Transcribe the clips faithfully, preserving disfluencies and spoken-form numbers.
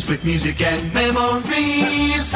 tunes with music and memories.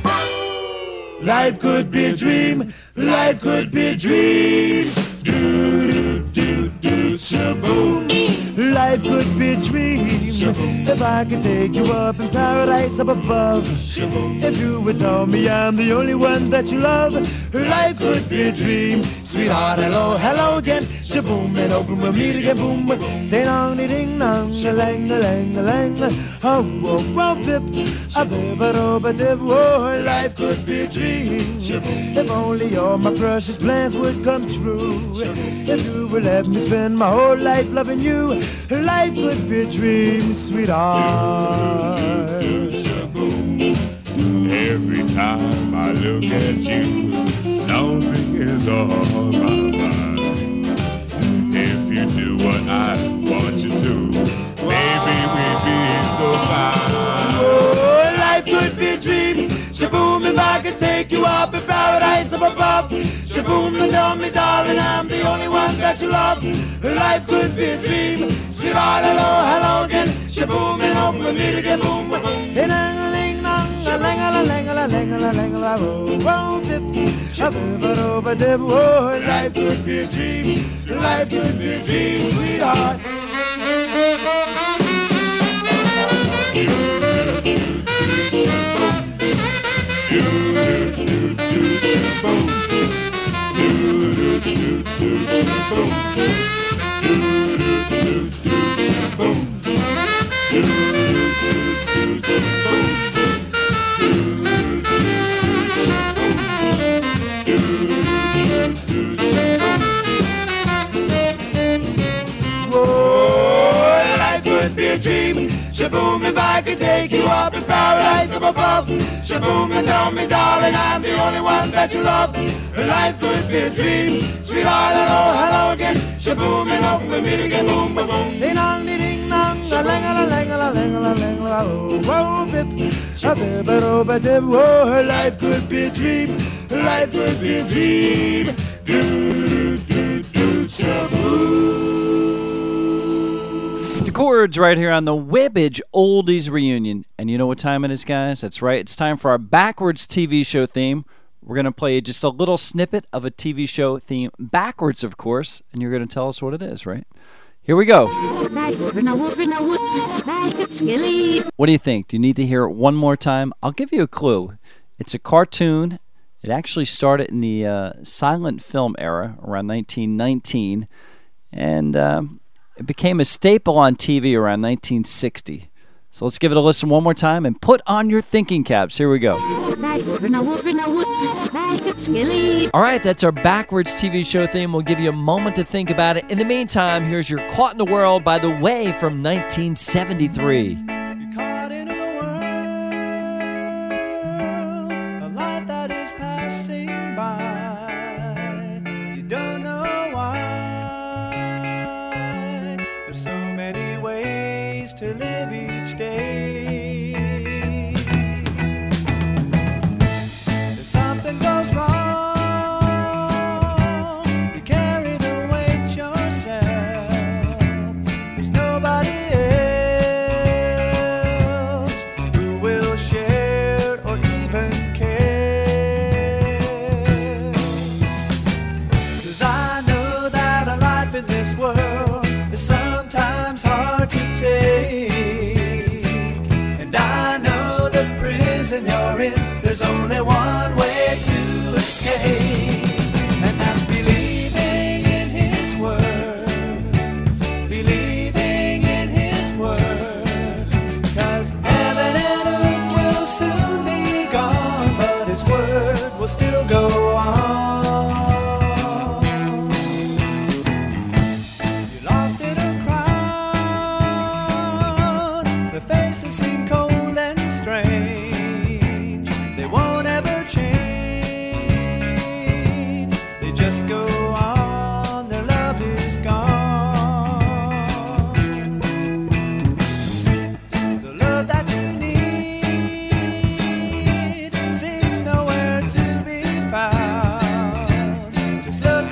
Life could be a dream, life could be a dream. Do do do do shaboom. Life could be a dream. Shaboom. If I could take you up in paradise up above. Shaboom. If you would tell me I'm the only one that you love. Life could be a dream. Sweetheart, hello, hello again. Shaboom, and open we'll meet again. Boom, ding dong, ding dong, a lang, a lang, a lang. Oh, oh, oh, pip, a bip, a do, a dip. Oh, life could be a dream. If only all my precious plans would come true. If you would let me spend my whole life loving you, life could be a dream, sweetheart. Every time I look at you, something is on my mind. If you do what I want you to, maybe we'd be so fine. Oh, life could be a dream. Shaboom, if I could take you up in paradise up above. Shaboom, and tell me, darling, I'm the only one that you love. Life could be a dream. Sweetheart, hello, hello again. Shaboom, and hope we'll meet again. Boom, boom, boom. Ding dong, ding dong, a lang a lang a lang a lang a lang. Oh, dip, a bip, a do, a dip. Oh, life could be a dream. Life could be a dream, sweetheart. Shaboom, if I could take you up in paradise up above. Shaboom, and tell me, darling, I'm the only one that you love. Life could be a dream. Sweetheart, hello, hello again. Shaboom, and hope we meet again. Boom, boom, boom. Ding dong, ding dong, a lang a lang a lang a lang a. Oh, bip, a bip, a do, a dip. Oh, life could be a dream. Life could be a dream. Do do do shaboom. The chords right here on the Webbage Oldies Reunion. And you know what time it is, guys? That's right. It's time for our backwards T V show theme. We're going to play just a little snippet of a T V show theme backwards, of course. And you're going to tell us what it is, right? Here we go. What do you think? Do you need to hear it one more time? I'll give you a clue. It's a cartoon. It actually started in the uh, silent film era around nineteen nineteen. And Um, It became a staple on T V around nineteen sixty. So let's give it a listen one more time and put on your thinking caps. Here we go. All right, that's our backwards T V show theme. We'll give you a moment to think about it. In the meantime, here's your Caught in the World by The Way from nineteen seventy-three. You're caught in a world, a life that is passing by. You don't know why. There's so many ways to live each day. If something goes wrong, you carry the weight yourself. There's nobody else who will share or even care. 'Cause I know that a life in this world is sometimes hard to take, and I know the prison you're in, there's only one way to escape, and that's believing in His word, believing in His word, 'cause heaven and earth will soon be gone, but His word will still go on. Seem cold and strange. They won't ever change. They just go on. Their love is gone. The love that you need seems nowhere to be found. Just look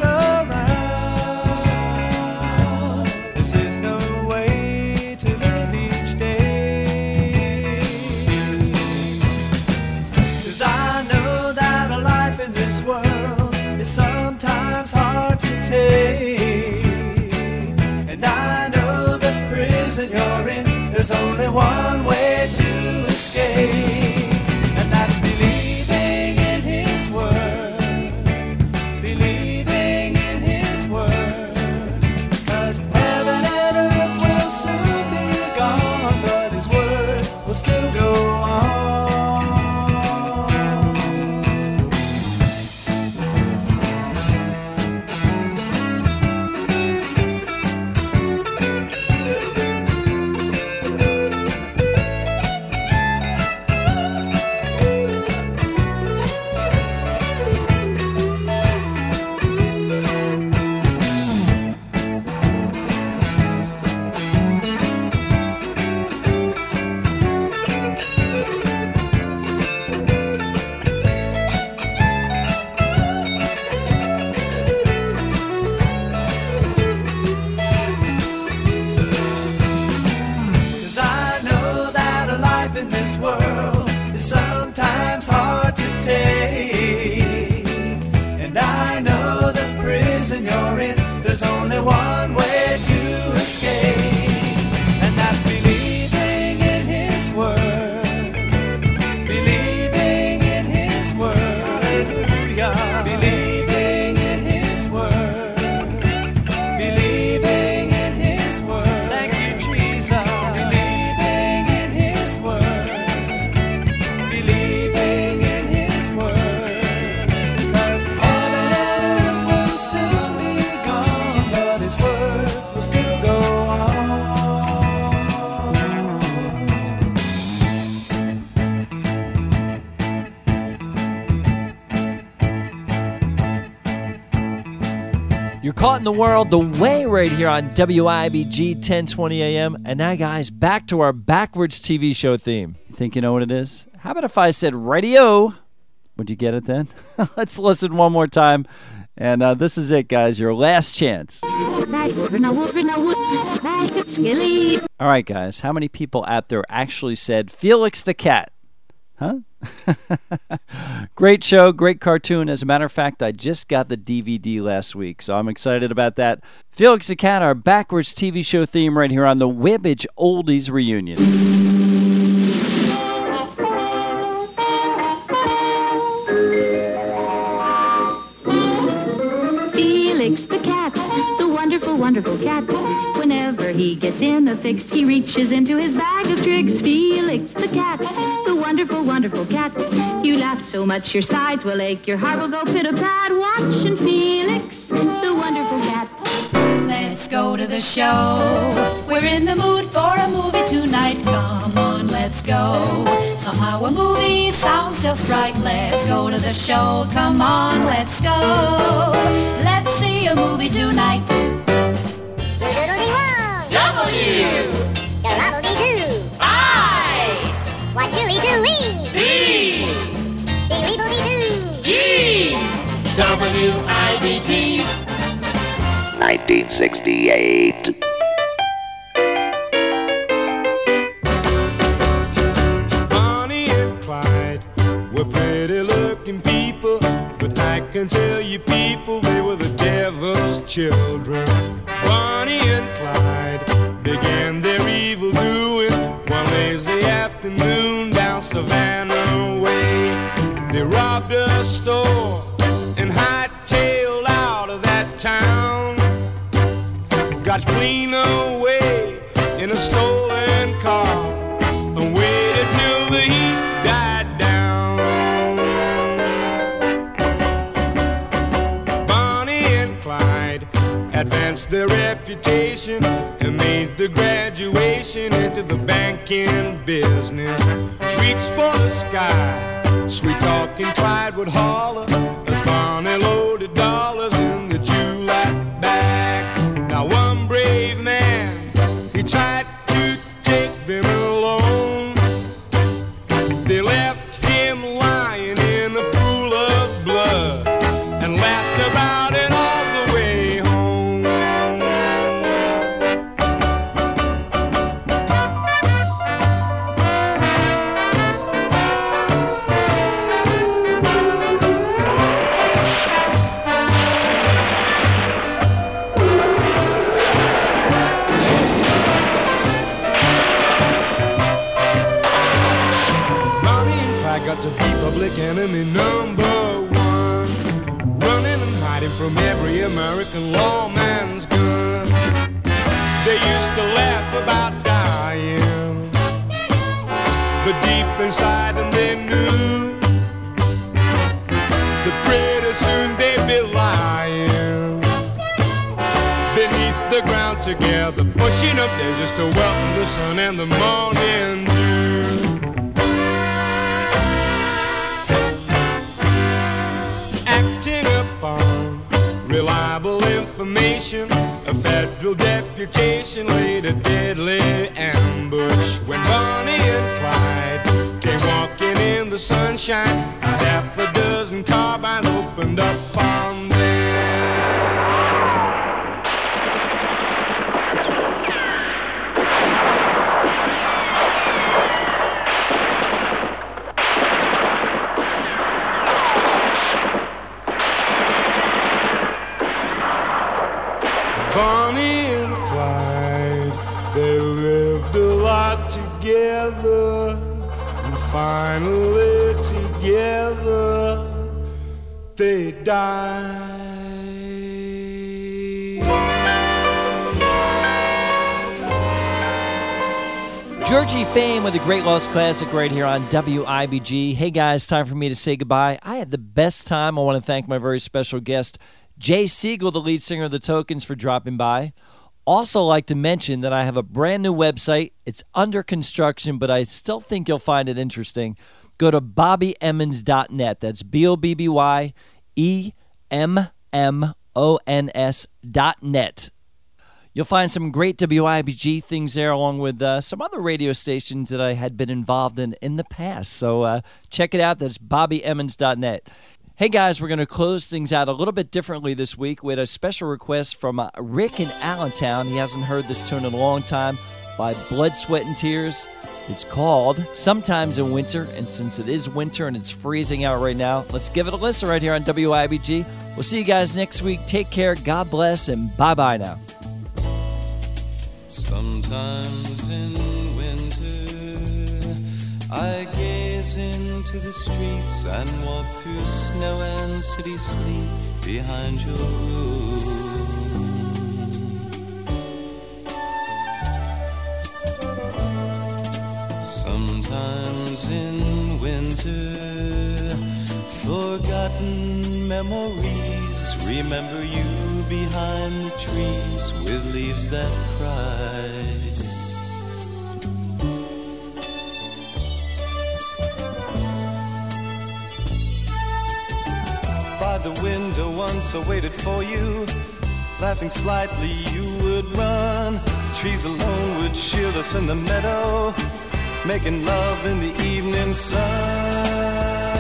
around. This is no way to live each day. 'Cause I know that a life in this world is sometimes hard to take. And I know the prison you're in, there's only one way to escape. And that's believing in His word. Believing in His word. 'Cause heaven and earth will soon be gone, but His word will still go on. There's only one way to escape, and that's believing in His word. Believing in His word. Hallelujah. Believing in His word. Believing in His word. Thank you, Jesus. Believing in His word. Believing in His word. 'Cause heaven and earth will soon be gone, but His word will still go on. You're caught in the world the way right here on W I B G ten twenty A M. And now, guys, back to our backwards T V show theme. You think you know what it is? How about if I said radio? Would you get it then? Let's listen one more time. And uh, this is it, guys. Your last chance. All right, guys. How many people out there actually said Felix the Cat? Huh? Great show, great cartoon. As a matter of fact, I just got the D V D last week, so I'm excited about that. Felix the Cat, our backwards T V show theme right here on the Wibbage Oldies Reunion. Felix the cat, the wonderful, wonderful cat. Whenever he gets in a fix, he reaches into his bag of tricks. Felix the cat, the wonderful, wonderful cat. You laugh so much your sides will ache, your heart will go pit-a-pat. Watching Felix, the wonderful cat. Let's go to the show. We're in the mood for a movie tonight. Come on, let's go. Somehow a movie sounds just right. Let's go to the show. Come on, let's go. Let's see a movie tonight. W. W. I. What do we do? We. B. Be G. W I B T. nineteen sixty-eight. Bonnie and Clyde were pretty looking people, but I can tell you people, they were the devil's children. Bonnie and Clyde began their evil doing one lazy afternoon down Savannah way. They robbed a store and hightailed out of that town. Got clean away in a stolen car and waited till the heat died down. Bonnie and Clyde advanced their reputation and made the graduation into the banking business. Reached for the sky, sweet talking Clyde would holler as Bonnie loaded dollars in the July bag. Now one brave man, he tried to take them alone. They left him lying in a pool of blood and laughed about it all the way home. public enemy number one, running and hiding from every American lawman's gun. They used to laugh about dying, but deep inside them they knew that pretty soon they'd be lying beneath the ground together, pushing up there just to welcome the sun and the morning dew. Acting upon reliable information, a federal deputation laid a deadly ambush when Bonnie and Clyde came walking in the sunshine. A half a dozen carbines opened up on them. Bonnie and Clyde, they lived a lot together, and finally together they died. Georgie Fame with a Great Lost Classic right here on W I B G. Hey guys, time for me to say goodbye. I had the best time. I want to thank my very special guest, Jay Siegel, the lead singer of The Tokens, for dropping by. Also like to mention that I have a brand new website. It's under construction, but I still think you'll find it interesting. Go to bobby emmons dot net. That's B O B B Y E M M O N S dot net. You'll find some great W I B G things there, along with uh, some other radio stations that I had been involved in in the past. So uh, check it out. That's bobby emmons dot net. Hey guys, we're going to close things out a little bit differently this week with a special request from uh, Rick in Allentown. He hasn't heard this tune in a long time, by Blood, Sweat, and Tears. It's called Sometimes in Winter, and since it is winter and it's freezing out right now, let's give it a listen right here on W I B G. We'll see you guys next week. Take care, God bless, and bye-bye now. Sometimes in winter I gaze into the streets and walk through snow and city sleep behind your room. Sometimes in winter, forgotten memories remember you behind the trees with leaves that cry. By the window once I waited for you, laughing slightly you would run. Trees alone would shield us in the meadow, making love in the evening sun.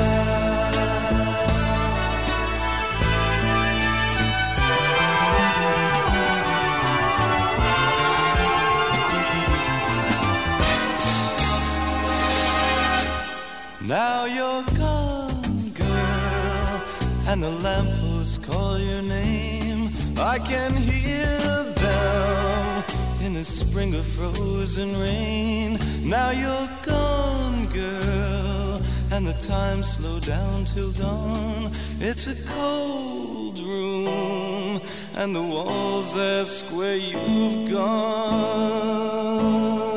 Now you're gone, girl, and the lampposts call your name. I can hear them in a spring of frozen rain. Now you're gone, girl, and the time slowed down till dawn. It's a cold room, and the walls ask where you've gone.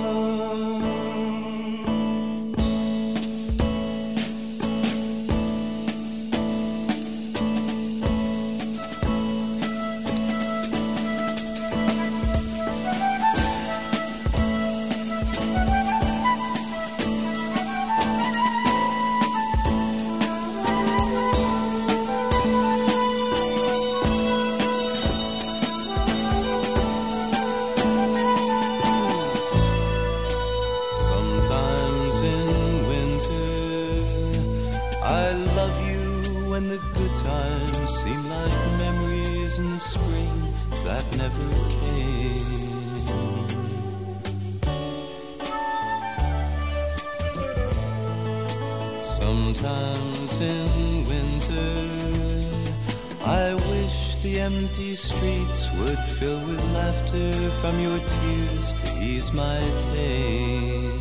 Sometimes in winter, I wish the empty streets would fill with laughter from your tears to ease my pain.